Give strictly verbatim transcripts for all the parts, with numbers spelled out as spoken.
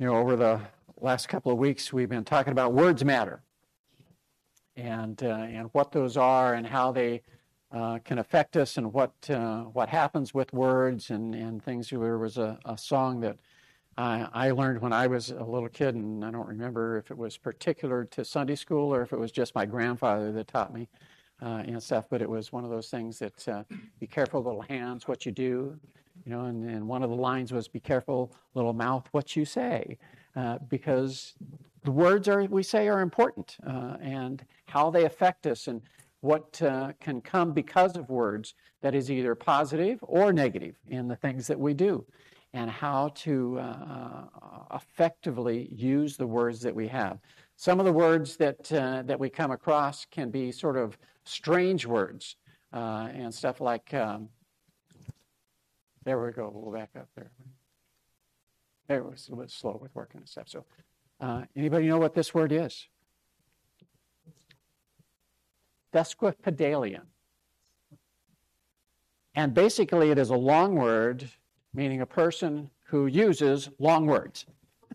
You know, over the last couple of weeks, we've been talking about words matter, and uh, and what those are, and how they uh, can affect us, and what uh, what happens with words, and, and things. There was a, a song that I, I learned when I was a little kid, and I don't remember if it was particular to Sunday school or if it was just my grandfather that taught me uh, and stuff. But it was one of those things that uh, be careful, little hands, what you do. You know, and, and one of the lines was, be careful, little mouth, what you say, uh, because the words are we say are important, uh, and how they affect us, and what uh, can come because of words that is either positive or negative in the things that we do, and how to uh, effectively use the words that we have. Some of the words that uh, that we come across can be sort of strange words, uh, and stuff like... Um, There we go. We'll back up there. There it was a little bit slow with working and stuff. So, uh, anybody know what this word is? Sesquipedalian. And basically, it is a long word, meaning a person who uses long words,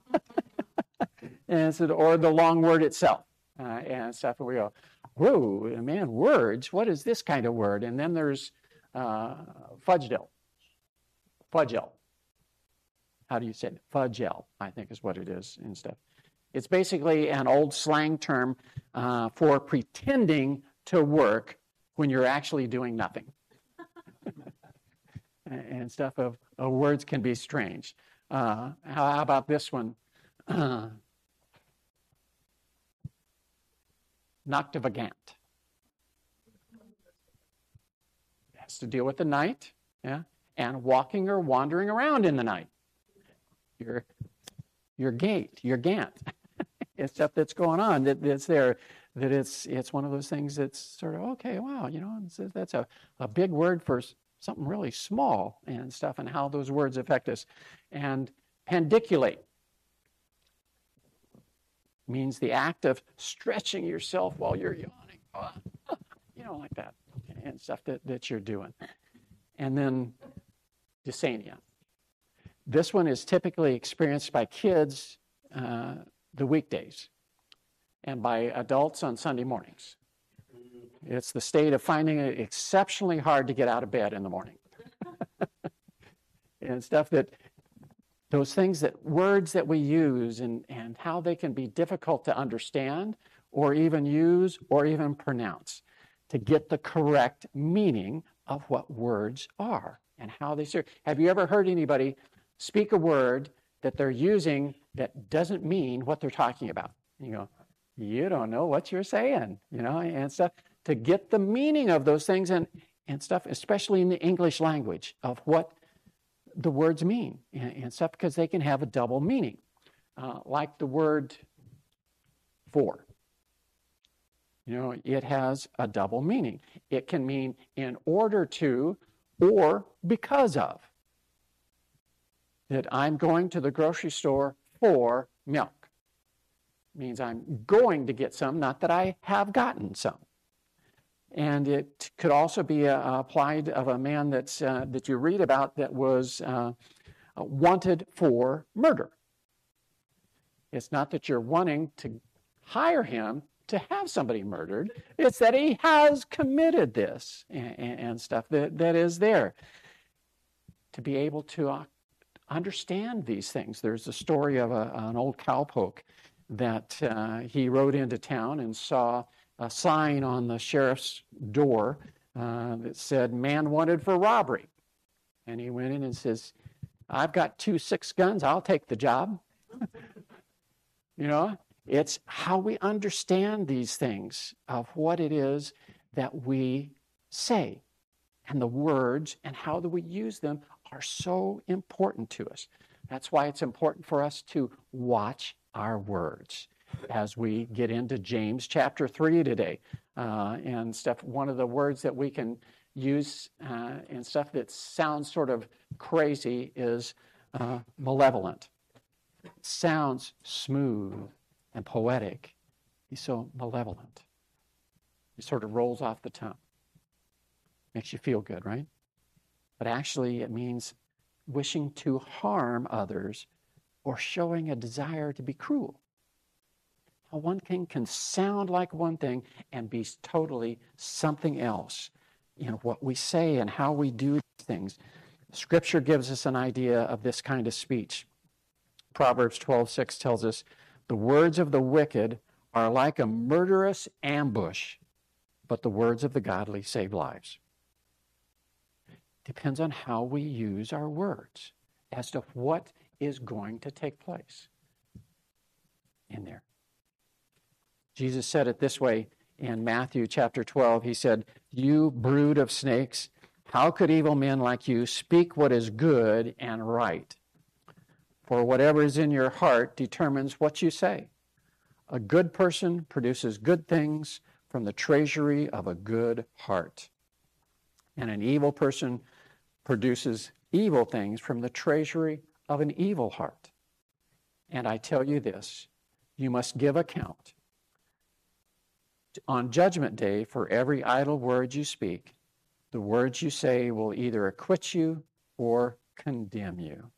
and so, or the long word itself, uh, and stuff. And we go, whoa, man, words. What is this kind of word? And then there's uh, fudgedale. Fudgel. How do you say it? Fudgel, I think is what it is and stuff. It's basically an old slang term uh, for pretending to work when you're actually doing nothing. And stuff of, of words can be strange. Uh, how, how about this one? Uh, Noctivagant. It has to deal with the night, yeah, and walking or wandering around in the night. Your, your gait, your gant, it's stuff that's going on that, that's there, that it's it's one of those things that's sort of, okay, wow, you know, that's a, a big word for something really small and stuff, and how those words affect us. And pandiculate means the act of stretching yourself while you're yawning, you know, like that, and stuff that, that you're doing. And then dysania. This one is typically experienced by kids uh, the weekdays and by adults on Sunday mornings. It's the state of finding it exceptionally hard to get out of bed in the morning. And stuff that, those things that, words that we use and, and how they can be difficult to understand or even use or even pronounce to get the correct meaning of what words are and how they serve. Have you ever heard anybody speak a word that they're using that doesn't mean what they're talking about? You go, you don't know what you're saying, you know, and stuff. To get the meaning of those things and, and stuff, especially in the English language, of what the words mean and, and stuff, because they can have a double meaning. Uh, like the word for. You know, it has a double meaning. It can mean in order to or because of. That I'm going to the grocery store for milk. Means I'm going to get some, not that I have gotten some. And it could also be uh, applied of a man that's uh, that you read about that was uh, wanted for murder. It's not that you're wanting to hire him to have somebody murdered. It's that he has committed this and, and stuff that, that is there. To be able to uh, understand these things. There's a story of a, an old cowpoke that uh, he rode into town and saw a sign on the sheriff's door uh, that said, man wanted for robbery. And he went in and says, I've got two six guns, I'll take the job. You know, it's how we understand these things of what it is that we say. And the words and how do we use them are so important to us. That's why it's important for us to watch our words. As we get into James chapter three today uh, and stuff, one of the words that we can use uh, and stuff that sounds sort of crazy is uh, malevolent. It sounds smooth and poetic. He's so malevolent. It sort of rolls off the tongue. Makes you feel good, right? But actually it means wishing to harm others or showing a desire to be cruel. How one thing can sound like one thing and be totally something else in what we say and how we do things. Scripture gives us an idea of this kind of speech. Proverbs twelve six tells us, the words of the wicked are like a murderous ambush, but the words of the godly save lives. Depends on how we use our words as to what is going to take place in there. Jesus said it this way in Matthew chapter twelve. He said, you brood of snakes, how could evil men like you speak what is good and right? For whatever is in your heart determines what you say. A good person produces good things from the treasury of a good heart. And an evil person produces evil things from the treasury of an evil heart. And I tell you this, you must give account on Judgment Day for every idle word you speak. The words you say will either acquit you or condemn you.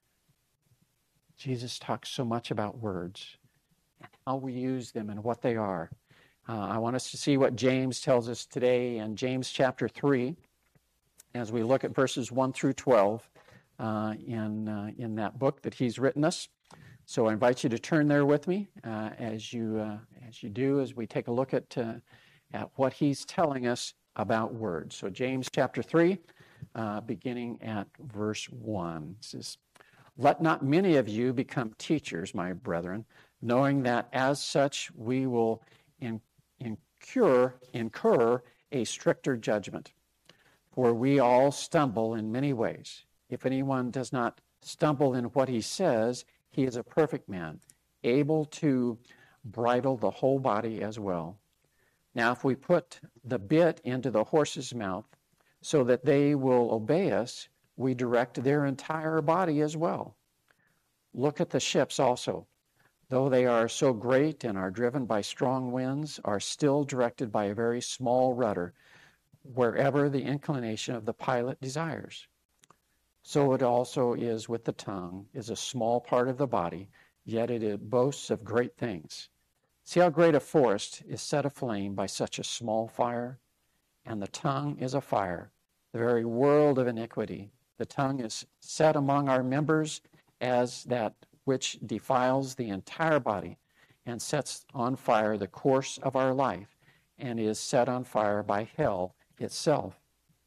Jesus talks so much about words and how we use them and what they are. Uh, I want us to see what James tells us today in James chapter three, as we look at verses one through twelve uh, in, uh, in that book that he's written us. So I invite you to turn there with me uh, as you uh, as you do, as we take a look at, uh, at what he's telling us about words. So James chapter three, uh, beginning at verse one. It says, let not many of you become teachers, my brethren, knowing that as such we will in, incur, incur a stricter judgment. For we all stumble in many ways. If anyone does not stumble in what he says, he is a perfect man, able to bridle the whole body as well. Now, if we put the bit into the horse's mouth so that they will obey us, we direct their entire body as well. Look at the ships also. Though they are so great and are driven by strong winds, are still directed by a very small rudder, wherever the inclination of the pilot desires. So it also is with the tongue, is a small part of the body, yet it boasts of great things. See how great a forest is set aflame by such a small fire? And the tongue is a fire, the very world of iniquity. The tongue is set among our members as that which defiles the entire body and sets on fire the course of our life and is set on fire by hell itself.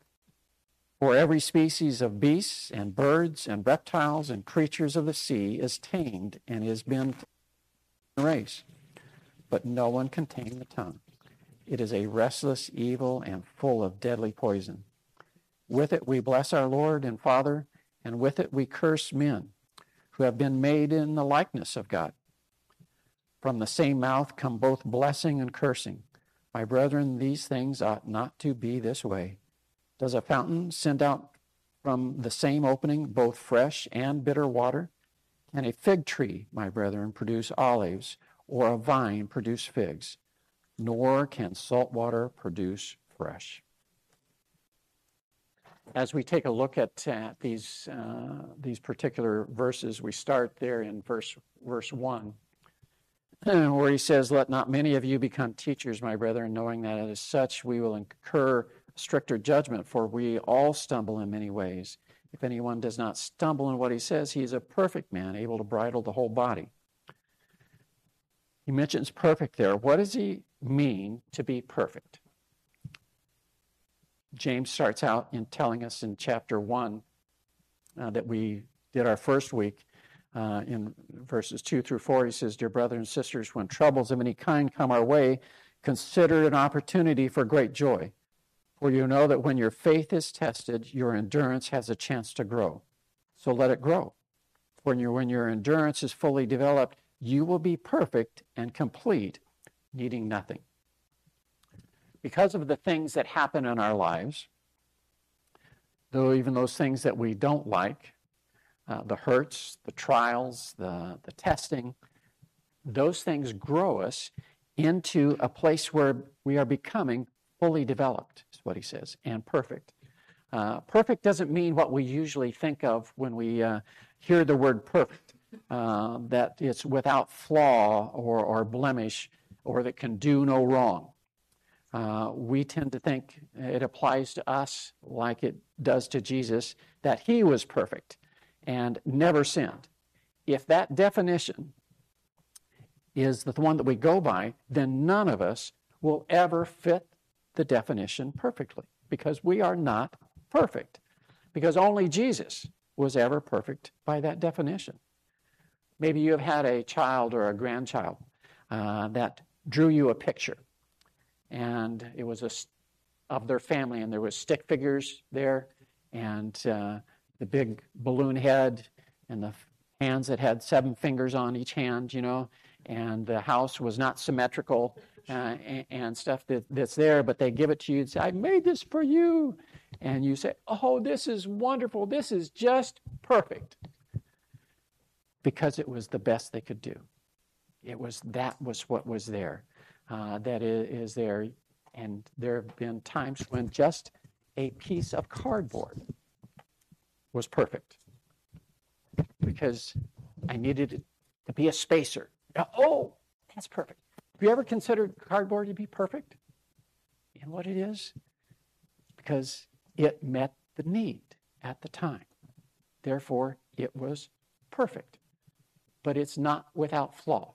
For every species of beasts and birds and reptiles and creatures of the sea is tamed and has been raised, but no one can tame the tongue. It is a restless evil and full of deadly poison. With it we bless our Lord and Father, and with it we curse men who have been made in the likeness of God. From the same mouth come both blessing and cursing. My brethren, these things ought not to be this way. Does a fountain send out from the same opening both fresh and bitter water? Can a fig tree, my brethren, produce olives, or a vine produce figs? Nor can salt water produce fresh. As we take a look at uh, these uh, these particular verses, we start there in verse verse one, where he says, "Let not many of you become teachers, my brethren, knowing that as such we will incur stricter judgment, for we all stumble in many ways. If anyone does not stumble in what he says, he is a perfect man, able to bridle the whole body." He mentions perfect there. What does he mean to be perfect? James starts out in telling us in chapter one uh, that we did our first week uh, in verses two through four. He says, "Dear brothers and sisters, when troubles of any kind come our way, consider it an opportunity for great joy. For you know that when your faith is tested, your endurance has a chance to grow. So let it grow. When your, when your endurance is fully developed, you will be perfect and complete, needing nothing." Because of the things that happen in our lives, though even those things that we don't like, uh, the hurts, the trials, the, the testing, those things grow us into a place where we are becoming fully developed, is what he says, and perfect. Uh, perfect doesn't mean what we usually think of when we uh, hear the word perfect. uh, that it's without flaw or, or blemish, or that can do no wrong. Uh, we tend to think it applies to us like it does to Jesus, that he was perfect and never sinned. If that definition is the one that we go by, then none of us will ever fit the definition perfectly, because we are not perfect, because only Jesus was ever perfect by that definition. Maybe you have had a child or a grandchild uh, that drew you a picture, and it was a, of their family, and there was stick figures there, and uh, the big balloon head, and the hands that had seven fingers on each hand, you know, and the house was not symmetrical uh, and, and stuff that, that's there, but they give it to you and say, I made this for you. And you say, oh, this is wonderful. This is just perfect. Because it was the best they could do. It was, that was what was there. Uh, that is, is there. And there have been times when just a piece of cardboard was perfect. Because I needed it to be a spacer. Oh, that's perfect. Have you ever considered cardboard to be perfect in what it is? Because it met the need at the time. Therefore, it was perfect. But it's not without flaw.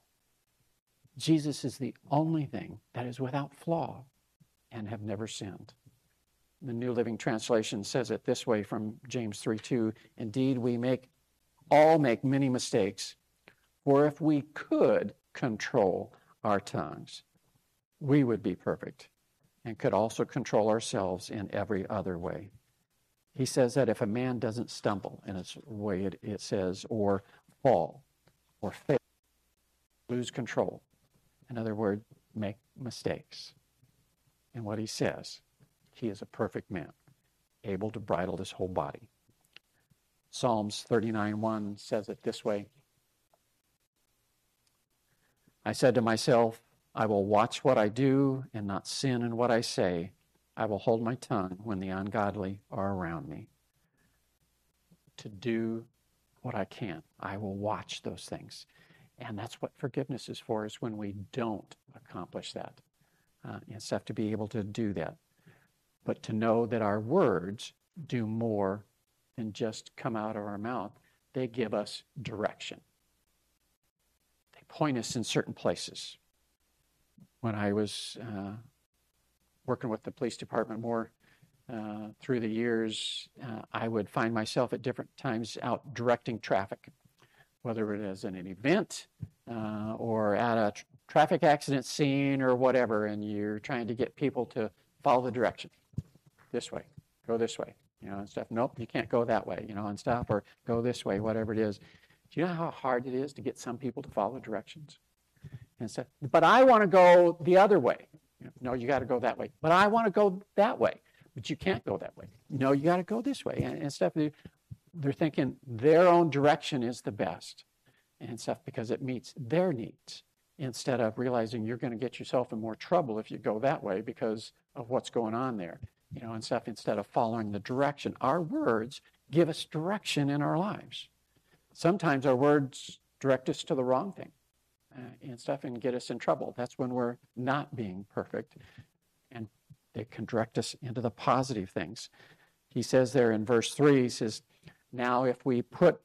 Jesus is the only thing that is without flaw and have never sinned. The New Living Translation says it this way from James three two, indeed, we make all make many mistakes, for if we could control our tongues, we would be perfect and could also control ourselves in every other way. He says that if a man doesn't stumble in its way, it, it says, or fall, or fail, lose control. In other words, make mistakes. In what he says, he is a perfect man, able to bridle his whole body. Psalms thirty-nine one says it this way. I said to myself, I will watch what I do and not sin in what I say. I will hold my tongue when the ungodly are around me. To do what I can. I will watch those things. And that's what forgiveness is for, is when we don't accomplish that. Uh, and stuff to be able to do that. But to know that our words do more than just come out of our mouth. They give us direction. They point us in certain places. When I was uh, working with the police department more uh, through the years, uh, I would find myself at different times out directing traffic, whether it is in an event uh, or at a tr- traffic accident scene or whatever, and you're trying to get people to follow the direction. This way, go this way, you know, and stuff. Nope, you can't go that way, you know, and stuff, or go this way, whatever it is. Do you know how hard it is to get some people to follow directions? And stuff. But I want to go the other way. You know, no, you got to go that way. But I want to go that way. But you can't go that way. No, you got to go this way, and, and stuff. They're thinking their own direction is the best and stuff because it meets their needs, instead of realizing you're going to get yourself in more trouble if you go that way because of what's going on there, you know, and stuff, instead of following the direction. Our words give us direction in our lives. Sometimes our words direct us to the wrong thing uh, and stuff and get us in trouble. That's when we're not being perfect, and they can direct us into the positive things. He says there in verse three, he says, now if we put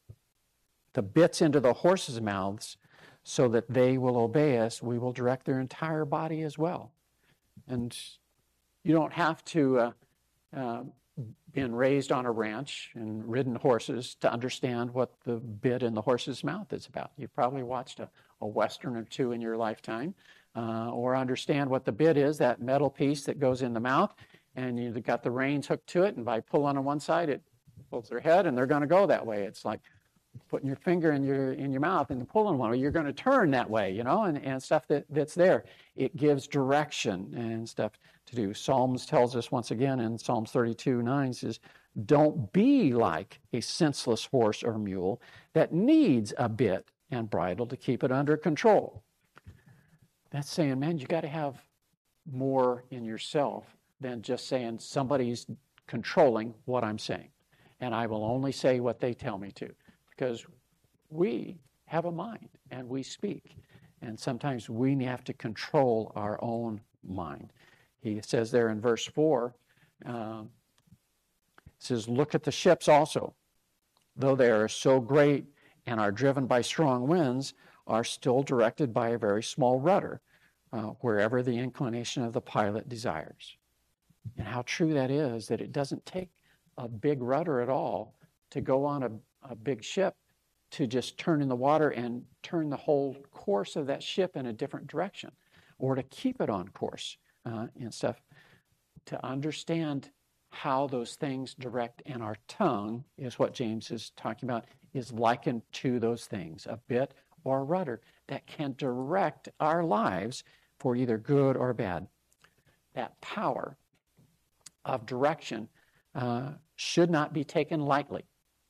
the bits into the horses' mouths so that they will obey us, we will direct their entire body as well. And you don't have to uh, uh, been raised on a ranch and ridden horses to understand what the bit in the horse's mouth is about. You've probably watched a, a Western or two in your lifetime, uh, or understand what the bit is, that metal piece that goes in the mouth, and you've got the reins hooked to it, and by pulling on one side, it pulls their head, and they're going to go that way. It's like putting your finger in your in your mouth and pulling one, or you're going to turn that way, you know, and, and stuff that, that's there. It gives direction and stuff to do. Psalms tells us once again in Psalms thirty-two nine says, don't be like a senseless horse or mule that needs a bit and bridle to keep it under control. That's saying, man, you got to have more in yourself than just saying somebody's controlling what I'm saying, and I will only say what they tell me to. Because we have a mind and we speak. And sometimes we have to control our own mind. He says there in verse four, uh, says, look at the ships also, though they are so great and are driven by strong winds, are still directed by a very small rudder, uh, wherever the inclination of the pilot desires. And how true that is, that it doesn't take a big rudder at all to go on a, a big ship to just turn in the water and turn the whole course of that ship in a different direction, or to keep it on course uh, and stuff. To understand how those things direct, and our tongue is what James is talking about, is likened to those things, a bit or a rudder that can direct our lives for either good or bad. That power of direction uh, should not be taken lightly.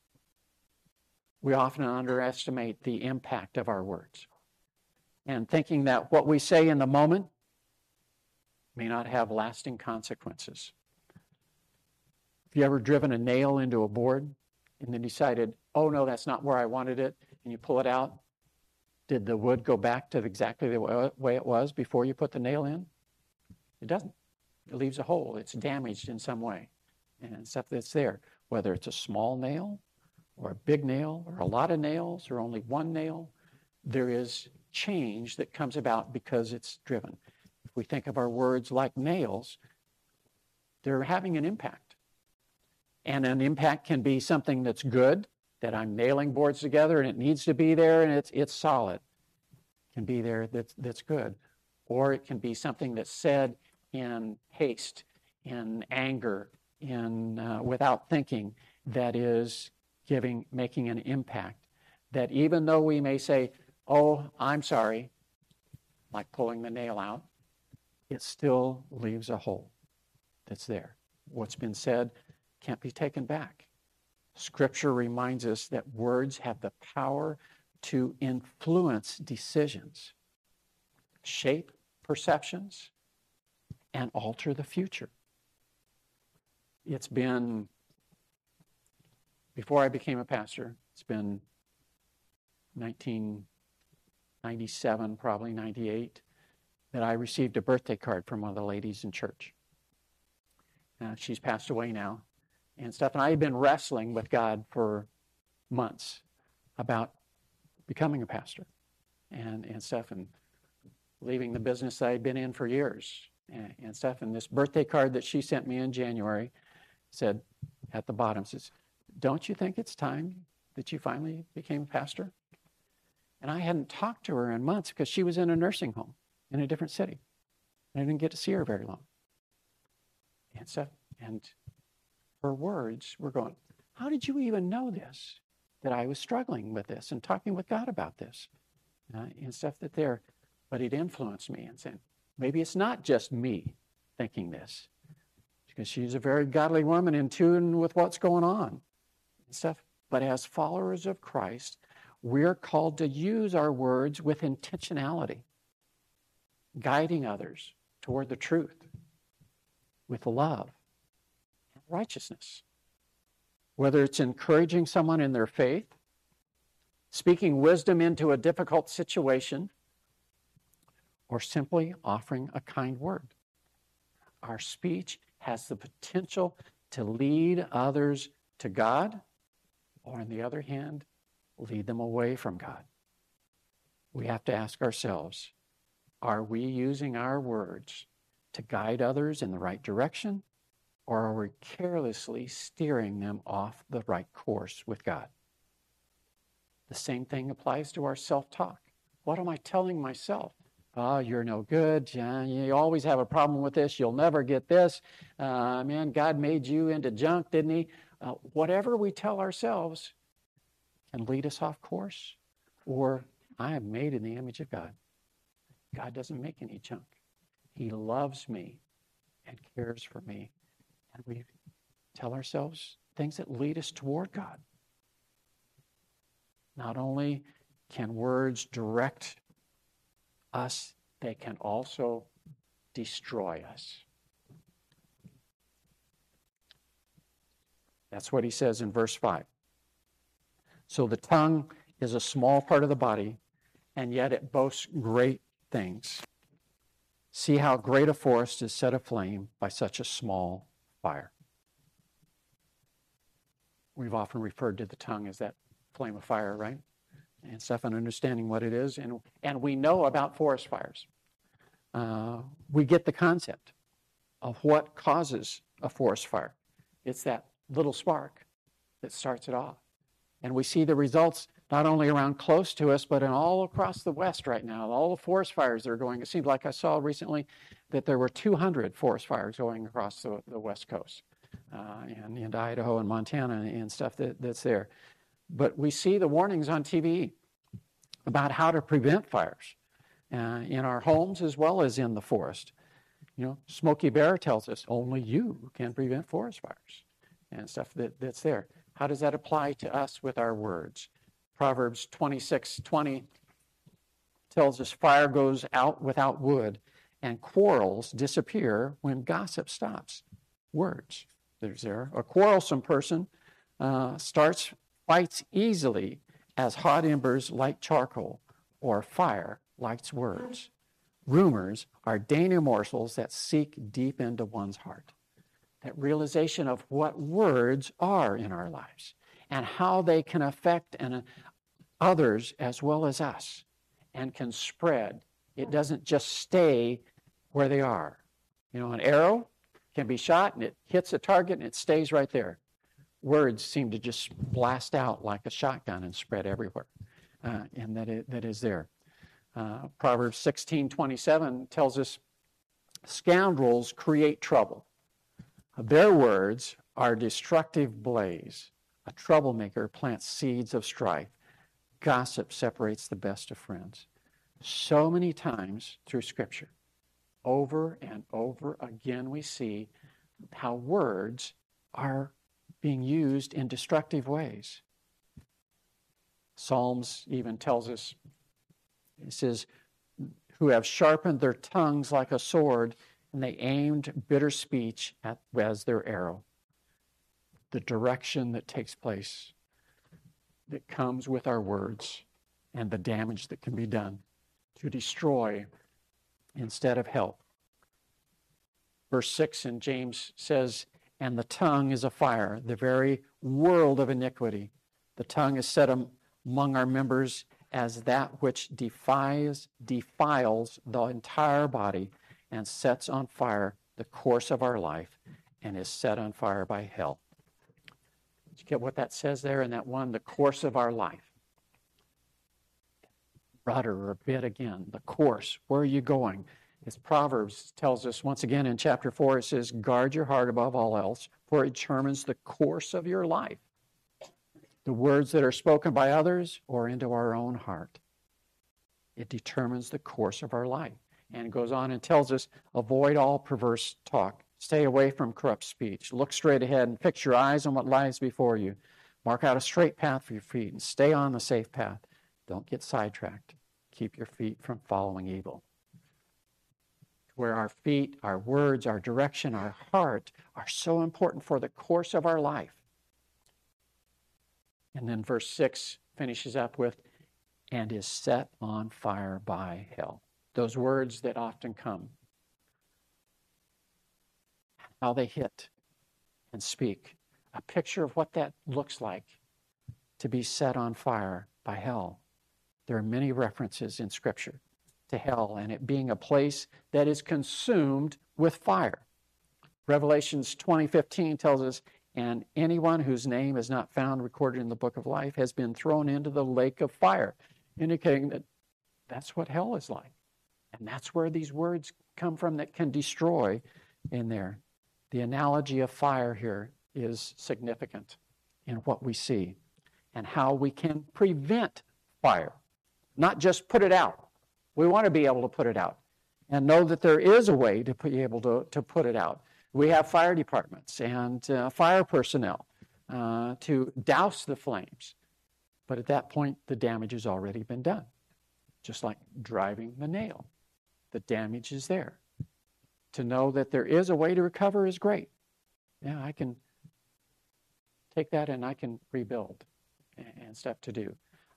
We often underestimate the impact of our words, and thinking that what we say in the moment may not have lasting consequences. Have you ever driven a nail into a board and then decided, oh no, that's not where I wanted it, and you pull it out? Did the wood go back to exactly the way it was before you put the nail in? It doesn't. It leaves a hole. It's damaged in some way. And stuff that's there, whether it's a small nail or a big nail or a lot of nails or only one nail, there is change that comes about because it's driven. If we think of our words like nails, they're having an impact. And an impact can be something that's good, that I'm nailing boards together and it needs to be there and it's it's solid. It can be there that's, that's good. Or it can be something that's said in haste, in anger, in uh, without thinking, that is giving, making an impact. That even though we may say, oh, I'm sorry, like pulling the nail out, it still leaves a hole that's there. What's been said can't be taken back. Scripture reminds us that words have the power to influence decisions, shape perceptions, and alter the future. It's been, before I became a pastor, it's been nineteen ninety-seven, probably ninety-eight, that I received a birthday card from one of the ladies in church. Uh, she's passed away now and stuff. And I had been wrestling with God for months about becoming a pastor and, and stuff, and leaving the business that I'd been in for years and, and stuff. And this birthday card that she sent me in January said, at the bottom, says, don't you think it's time that you finally became a pastor? And I hadn't talked to her in months because she was in a nursing home in a different city. I didn't get to see her very long. And stuff. And her words were going, how did you even know this? That I was struggling with this and talking with God about this uh, and stuff that there. But it influenced me and saying, maybe it's not just me thinking this. Because she's a very godly woman in tune with what's going on and stuff. But as followers of Christ, we're called to use our words with intentionality, guiding others toward the truth with love and righteousness. Whether it's encouraging someone in their faith, speaking wisdom into a difficult situation, or simply offering a kind word. Our speech has the potential to lead others to God, or on the other hand, lead them away from God. We have to ask ourselves, are we using our words to guide others in the right direction, or are we carelessly steering them off the right course with God? The same thing applies to our self-talk. What am I telling myself? Oh, you're no good. You always have a problem with this. You'll never get this. Uh, man, God made you into junk, didn't he? Uh, whatever we tell ourselves can lead us off course. Or, I am made in the image of God. God doesn't make any junk. He loves me and cares for me. And we tell ourselves things that lead us toward God. Not only can words direct us, they can also destroy us. That's what he says in verse five. So the tongue is a small part of the body, and yet it boasts great things. See how great a forest is set aflame by such a small fire. We've often referred to the tongue as that flame of fire, right? And stuff, and understanding what it is. And, and we know about forest fires. Uh, we get the concept of what causes a forest fire. It's that little spark that starts it off. And we see the results not only around close to us, but in all across the West right now. All the forest fires that are going. It seems like I saw recently that there were two hundred forest fires going across the, the West Coast, uh, and into Idaho and Montana and stuff that, that's there. But we see the warnings on T V about how to prevent fires uh, in our homes as well as in the forest. You know, Smokey Bear tells us only you can prevent forest fires and stuff that, that's there. How does that apply to us with our words? Proverbs twenty-six twenty tells us fire goes out without wood, and quarrels disappear when gossip stops. Words. There's there. A quarrelsome person uh, starts fights easily as hot embers light charcoal, or fire lights words. Rumors are dainty morsels that seek deep into one's heart. That realization of what words are in our lives and how they can affect and others as well as us and can spread. It doesn't just stay where they are. You know, an arrow can be shot and it hits a target and it stays right there. Words seem to just blast out like a shotgun and spread everywhere, uh, and that it, that is there. Uh, Proverbs sixteen twenty-seven tells us, scoundrels create trouble. Their words are destructive blaze. A troublemaker plants seeds of strife. Gossip separates the best of friends. So many times through Scripture, over and over again, we see how words are being used in destructive ways. Psalms even tells us, it says, who have sharpened their tongues like a sword, and they aimed bitter speech at, as their arrow. The direction that takes place that comes with our words and the damage that can be done to destroy instead of help. Verse six in James says, and the tongue is a fire, the very world of iniquity. The tongue is set among our members as that which defies, defiles the entire body and sets on fire the course of our life and is set on fire by hell. Did you get what that says there in that one? The course of our life. Rudder a bit again. The course. Where are you going? As Proverbs tells us once again in chapter four, it says, guard your heart above all else, for it determines the course of your life. The words that are spoken by others or into our own heart. It determines the course of our life. And it goes on and tells us, avoid all perverse talk. Stay away from corrupt speech. Look straight ahead and fix your eyes on what lies before you. Mark out a straight path for your feet and stay on the safe path. Don't get sidetracked. Keep your feet from following evil. Where our feet, our words, our direction, our heart are so important for the course of our life. And then verse six finishes up with, and is set on fire by hell. Those words that often come. How they hit and speak. A picture of what that looks like to be set on fire by hell. There are many references in Scripture to hell and it being a place that is consumed with fire. Revelations twenty fifteen tells us, and anyone whose name is not found recorded in the book of life has been thrown into the lake of fire, indicating that that's what hell is like. And that's where these words come from that can destroy in there. The analogy of fire here is significant in what we see and how we can prevent fire, not just put it out. We want to be able to put it out and know that there is a way to be able to, to put it out. We have fire departments and uh, fire personnel uh, to douse the flames. But at that point, the damage has already been done. Just like driving the nail. The damage is there. To know that there is a way to recover is great. Yeah, I can take that and I can rebuild and stuff to do.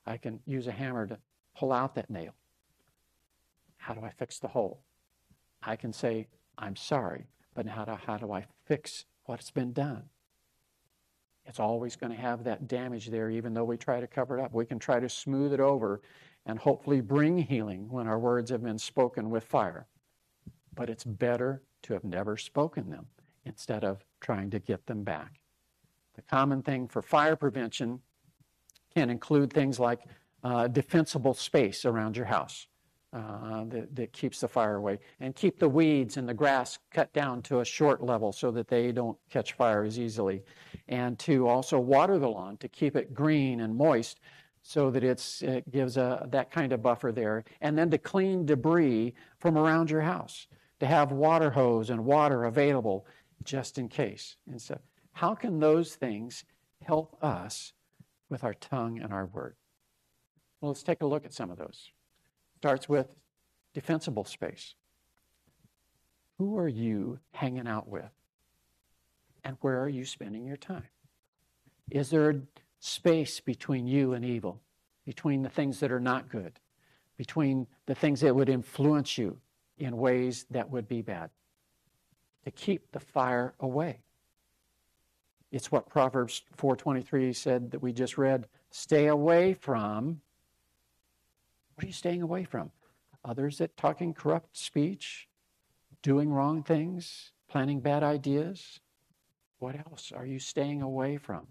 I can use a hammer to pull out that nail. How do I fix the hole? I can say, I'm sorry, but how do, how do I fix what's been done? It's always going to have that damage there, even though we try to cover it up. We can try to smooth it over and hopefully bring healing when our words have been spoken with fire. But it's better to have never spoken them instead of trying to get them back. The common thing for fire prevention can include things like uh, defensible space around your house uh, that, that keeps the fire away, and keep the weeds and the grass cut down to a short level so that they don't catch fire as easily, and to also water the lawn to keep it green and moist so that it's, it gives a, that kind of buffer there, and then to clean debris from around your house, to have water hose and water available just in case. And so how can those things help us with our tongue and our word? Well, let's take a look at some of those. Starts with defensible space. Who are you hanging out with? And where are you spending your time? Is there a space between you and evil, between the things that are not good, between the things that would influence you in ways that would be bad? To keep the fire away. It's what Proverbs four twenty-three said that we just read. Stay away from. What are you staying away from? Others that talking corrupt speech, doing wrong things, planning bad ideas. What else are you staying away from?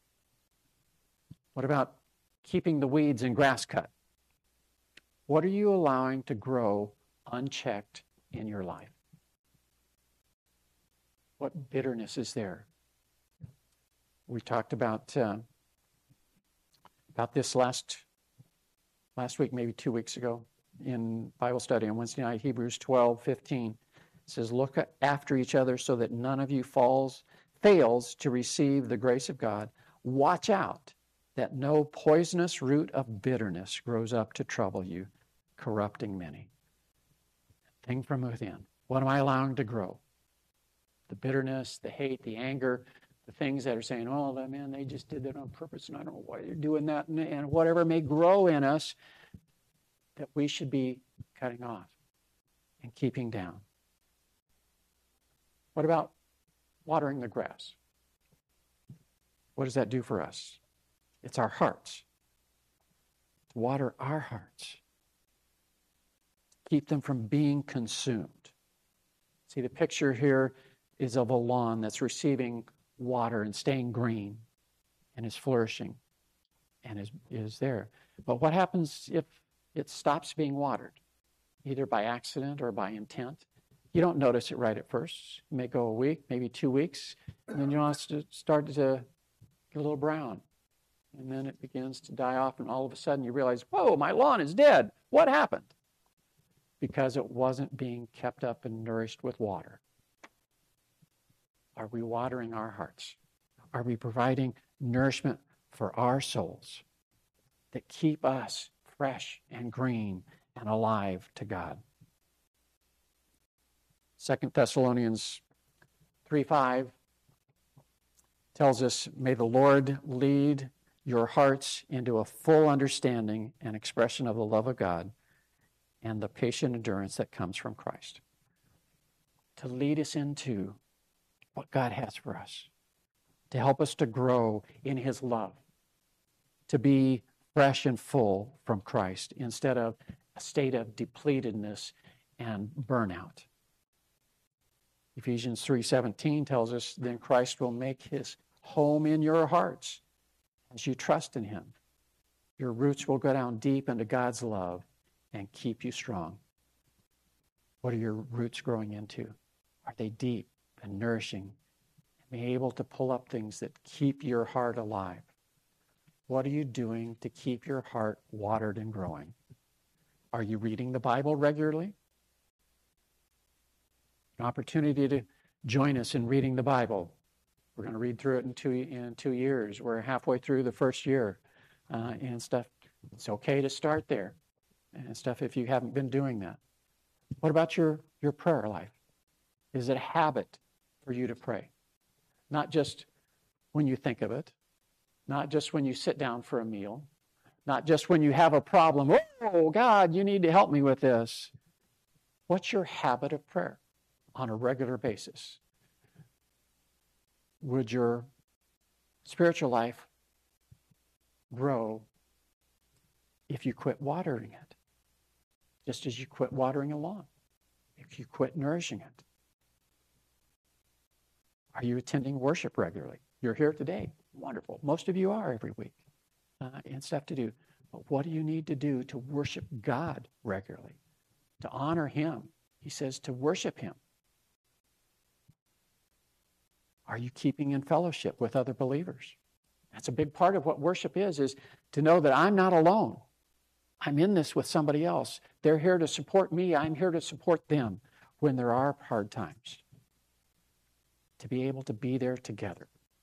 What about keeping the weeds and grass cut? What are you allowing to grow unchecked in your life? What bitterness is there? We talked about uh, about this last last week, maybe two weeks ago, in Bible study on Wednesday night. Hebrews twelve fifteen says, "Look after each other so that none of you falls fails to receive the grace of God. Watch out that no poisonous root of bitterness grows up to trouble you, corrupting many." Thing from within. What am I allowing to grow? The bitterness, the hate, the anger, the things that are saying, oh, man, they just did that on purpose, and I don't know why they're doing that, and, and whatever may grow in us that we should be cutting off and keeping down. What about watering the grass? What does that do for us? It's our hearts. To water our hearts. Keep them from being consumed. See, the picture here is of a lawn that's receiving water and staying green and is flourishing and is, is there. But what happens if it stops being watered, either by accident or by intent? You don't notice it right at first. It may go a week, maybe two weeks, and then you'll start to get a little brown. And then it begins to die off, and all of a sudden you realize, whoa, my lawn is dead. What happened? Because it wasn't being kept up and nourished with water. Are we watering our hearts? Are we providing nourishment for our souls that keep us fresh and green and alive to God? Second Thessalonians three five tells us, "May the Lord lead your hearts into a full understanding and expression of the love of God and the patient endurance that comes from Christ." To lead us into what God has for us, to help us to grow in His love, to be fresh and full from Christ instead of a state of depletedness and burnout. Ephesians three seventeen tells us, "Then Christ will make His home in your hearts as you trust in Him. Your roots will go down deep into God's love and keep you strong." What are your roots growing into? Are they deep and nourishing, and be able to pull up things that keep your heart alive? What are you doing to keep your heart watered and growing? Are you reading the Bible regularly? An opportunity to join us in reading the Bible. We're going to read through it in two in two years. We're halfway through the first year uh, and stuff. It's okay to start there and stuff if you haven't been doing that. What about your, your prayer life? Is it a habit for you to pray? Not just when you think of it, not just when you sit down for a meal, not just when you have a problem. Oh, God, you need to help me with this. What's your habit of prayer on a regular basis? Would your spiritual life grow if you quit watering it? Just as you quit watering a lawn, if you quit nourishing it. Are you attending worship regularly? You're here today. Wonderful. Most of you are every week uh, and stuff to do. But what do you need to do to worship God regularly? To honor Him. He says to worship Him. Are you keeping in fellowship with other believers? That's a big part of what worship is, is to know that I'm not alone. I'm in this with somebody else. They're here to support me. I'm here to support them when there are hard times. To be able to be there together.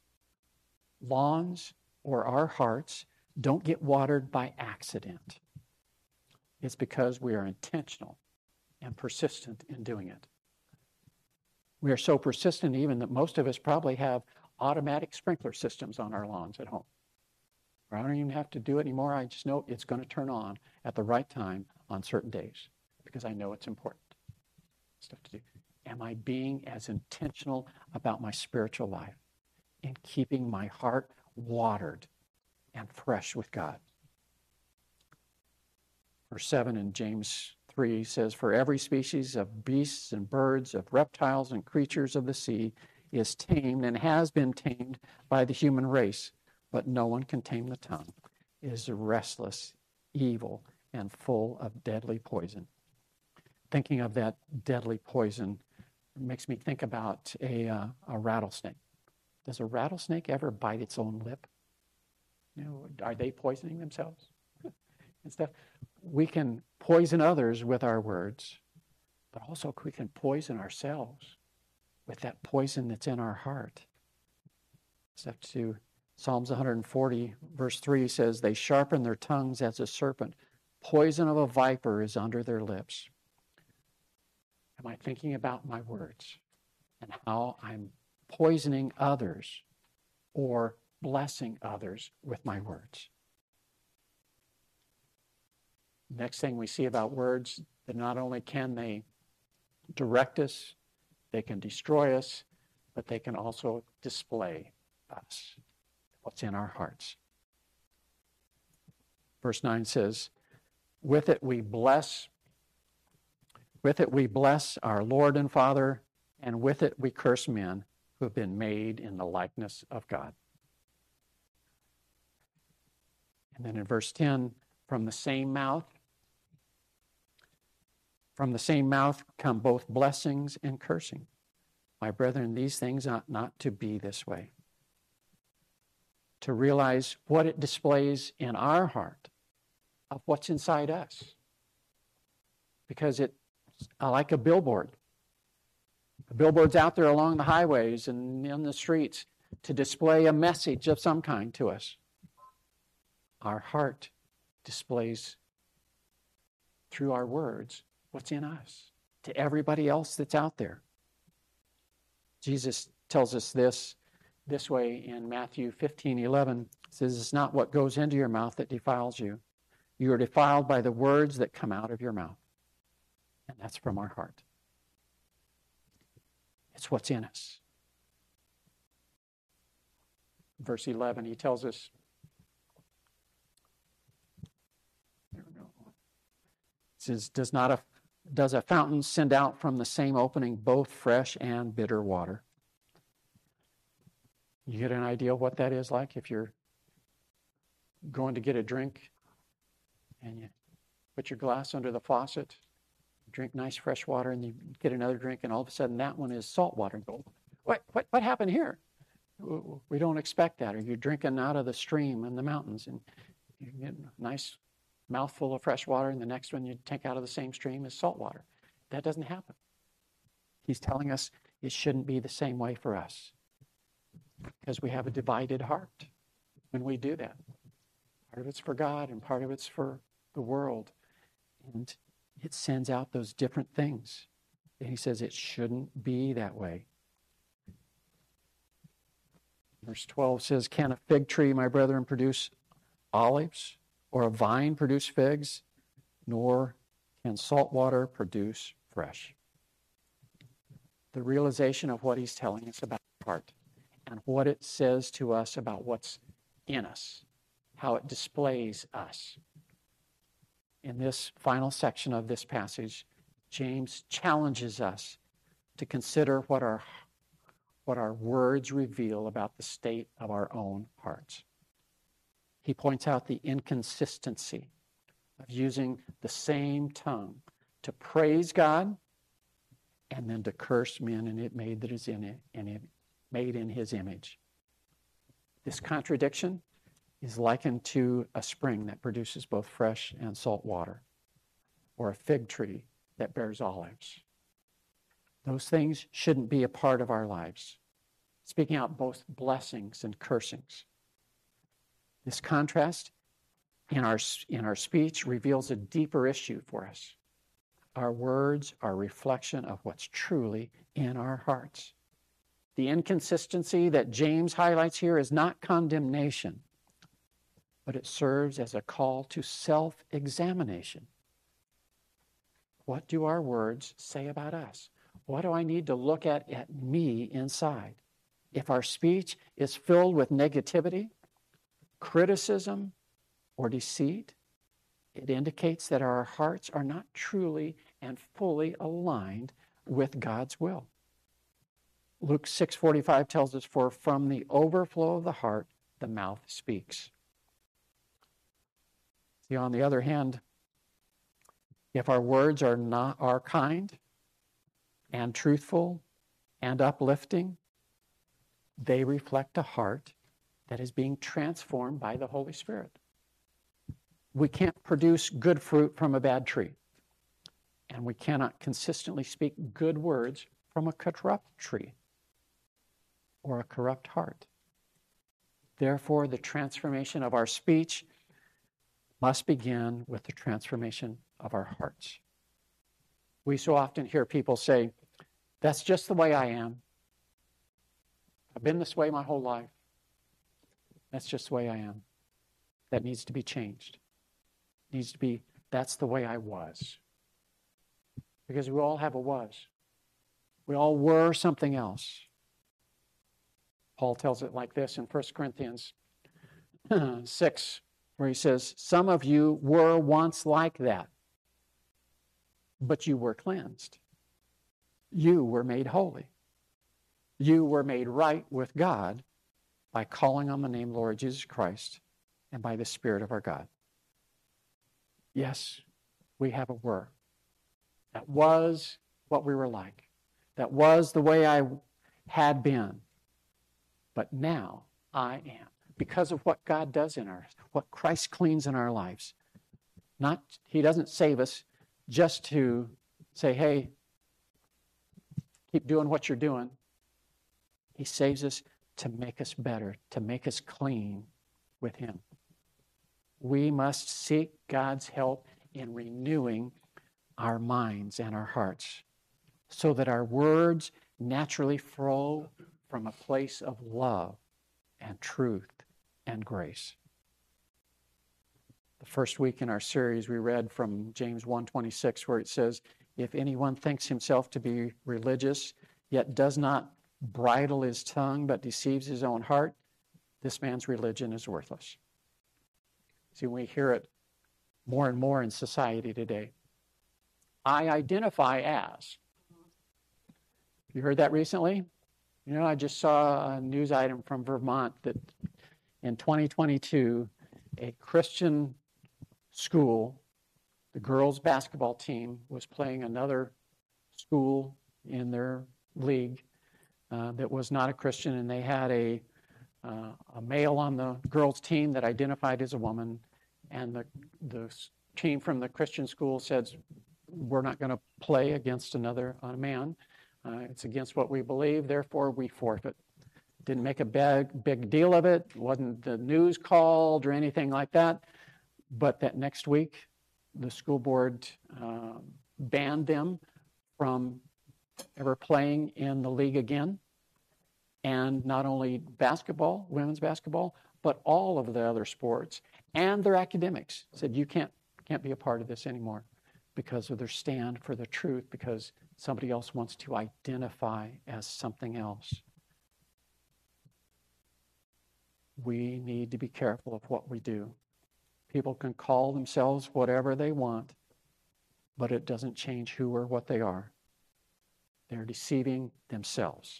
Lawns or our hearts don't get watered by accident. It's because we are intentional and persistent in doing it. We are so persistent even that most of us probably have automatic sprinkler systems on our lawns at home. I don't even have to do it anymore. I just know it's going to turn on at the right time on certain days because I know it's important. Stuff to do. Am I being as intentional about my spiritual life in keeping my heart watered and fresh with God? Verse seven in James three says, "For every species of beasts and birds, of reptiles and creatures of the sea is tamed and has been tamed by the human race, but no one can tame the tongue. It is restless, evil, and full of deadly poison." Thinking of that deadly poison makes me think about a, uh, a rattlesnake. Does a rattlesnake ever bite its own lip? You know, are they poisoning themselves? And stuff. We can poison others with our words, but also we can poison ourselves with that poison that's in our heart. Stuff to Psalms one forty, verse three says, "They sharpen their tongues as a serpent. Poison of a viper is under their lips." Am I thinking about my words and how I'm poisoning others or blessing others with my words? Next thing we see about words, that not only can they direct us, they can destroy us, but they can also display us, what's in our hearts. Verse nine says, "With it we bless, with it we bless our Lord and Father, and with it we curse men who have been made in the likeness of God." And then in verse ten, from the same mouth, from the same mouth come both blessings and cursing. My brethren, these things ought not to be this way. To realize what it displays in our heart of what's inside us. Because it's like a billboard. The billboard's out there along the highways and in the streets to display a message of some kind to us. Our heart displays through our words what's in us to everybody else that's out there. Jesus tells us this this way in Matthew fifteen eleven. It says, "It's not what goes into your mouth that defiles you. You are defiled by the words that come out of your mouth." And that's from our heart. It's what's in us. Verse eleven, he tells us, there we go. It says, Does not a does a fountain send out from the same opening both fresh and bitter water? You get an idea of what that is like if you're going to get a drink and you put your glass under the faucet, drink nice fresh water, and you get another drink, and all of a sudden that one is salt water. And go, what, what, what happened here? We don't expect that. Or you're drinking out of the stream in the mountains, and you get a nice mouthful of fresh water, and the next one you take out of the same stream is salt water. That doesn't happen. He's telling us it shouldn't be the same way for us, because we have a divided heart when we do that. Part of it's for God, and part of it's for the world. And it sends out those different things. And he says it shouldn't be that way. Verse twelve says, "Can a fig tree, my brethren, produce olives? or a vine produce figs, nor can salt water produce fresh. The realization of what he's telling us about the heart and what it says to us about what's in us, how it displays us. In this final section of this passage, James challenges us to consider what our, what our words reveal about the state of our own hearts. He points out the inconsistency of using the same tongue to praise God and then to curse men and it made that is in it, and it made in his image. This contradiction is likened to a spring that produces both fresh and salt water, or a fig tree that bears olives. Those things shouldn't be a part of our lives, speaking out both blessings and cursings. This contrast in our, in our speech reveals a deeper issue for us. Our words are a reflection of what's truly in our hearts. The inconsistency that James highlights here is not condemnation, but it serves as a call to self-examination. What do our words say about us? What do I need to look at at me inside? If our speech is filled with negativity, criticism, or deceit, it indicates that our hearts are not truly and fully aligned with God's will. Luke six forty-five tells us, "For from the overflow of the heart, the mouth speaks." See, on the other hand, if our words are not are kind and truthful and uplifting, they reflect a heart that is being transformed by the Holy Spirit. We can't produce good fruit from a bad tree, and we cannot consistently speak good words from a corrupt tree or a corrupt heart. Therefore, the transformation of our speech must begin with the transformation of our hearts. We so often hear people say, "That's just the way I am. I've been this way my whole life. That's just the way I am." That needs to be changed. It needs to be, "That's the way I was." Because we all have a was. We all were something else. Paul tells it like this in First Corinthians six, where he says, "Some of you were once like that, but you were cleansed. You were made holy. You were made right with God by calling on the name Lord Jesus Christ and by the Spirit of our God." Yes, we have a were. That was what we were like. That was the way I had been. But now I am. Because of what God does in our, what Christ cleans in our lives. Not, he doesn't save us just to say, "Hey, keep doing what you're doing." He saves us to make us better, to make us clean with him. We must seek God's help in renewing our minds and our hearts so that our words naturally flow from a place of love and truth and grace. The first week in our series, we read from James one twenty-six, where it says, "If anyone thinks himself to be religious, yet does not bridle his tongue, but deceives his own heart, this man's religion is worthless." See, we hear it more and more in society today. I identify as. You heard that recently? You know, I just saw a news item from Vermont that in twenty twenty-two, a Christian school, the girls' basketball team, was playing another school in their league uh, that was not a Christian, and they had a uh, a male on the girls' team that identified as a woman, and the the team from the Christian school said, "We're not going to play against another a man. Uh, it's against what we believe, therefore we forfeit." Didn't make a big, big deal of it. Wasn't the news called or anything like that. But that next week, the school board uh, banned them from ever playing in the league again. And not only basketball, women's basketball, but all of the other sports and their academics said, you can't, can't be a part of this anymore because of their stand for the truth, because somebody else wants to identify as something else. We need to be careful of what we do. People can call themselves whatever they want, but it doesn't change who or what they are. They're deceiving themselves.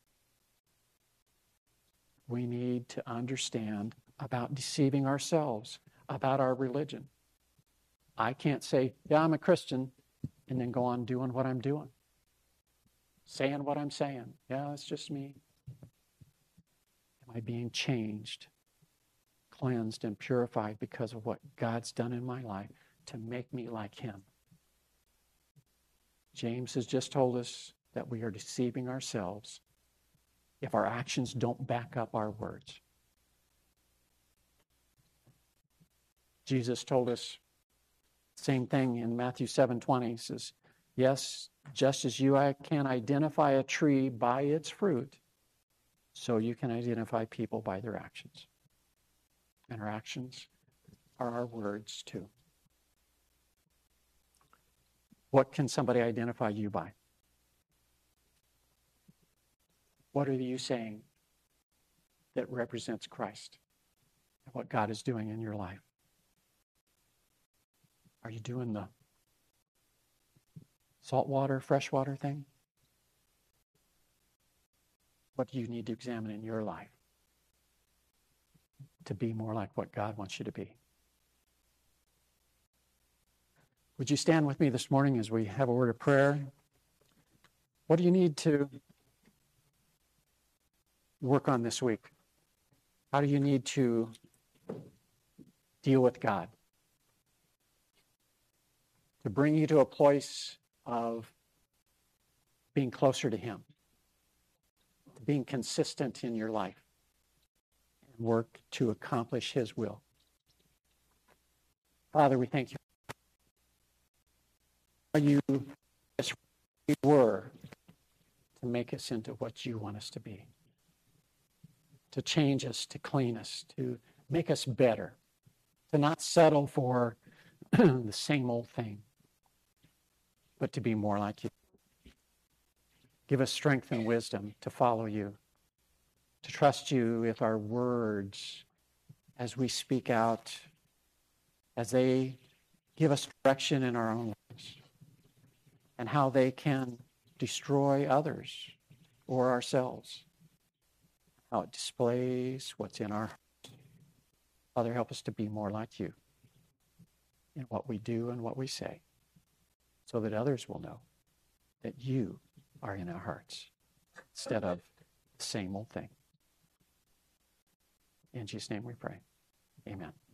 We need to understand about deceiving ourselves, about our religion. I can't say, yeah, I'm a Christian, and then go on doing what I'm doing. Saying what I'm saying. Yeah, it's just me. Am I being changed, cleansed, and purified because of what God's done in my life to make me like Him? James has just told us that we are deceiving ourselves if our actions don't back up our words. Jesus told us the same thing in Matthew seven twenty. He says, yes, just as you can identify a tree by its fruit, so you can identify people by their actions. And our actions are our words too. What can somebody identify you by? What are you saying that represents Christ and what God is doing in your life? Are you doing the saltwater, freshwater thing? What do you need to examine in your life to be more like what God wants you to be? Would you stand with me this morning as we have a word of prayer? What do you need to work on this week? How do you need to deal with God to bring you to a place of being closer to Him, being consistent in your life, and work to accomplish His will? Father, we thank you. You as we were to make us into what you want us to be, to change us, to clean us, to make us better, to not settle for the same old thing, but to be more like you. Give us strength and wisdom to follow you, to trust you with our words as we speak out, as they give us direction in our own lives, and how they can destroy others or ourselves, how it displays what's in our hearts. Father, help us to be more like you in what we do and what we say, so that others will know that you are in our hearts instead of the same old thing. In Jesus' name we pray. Amen.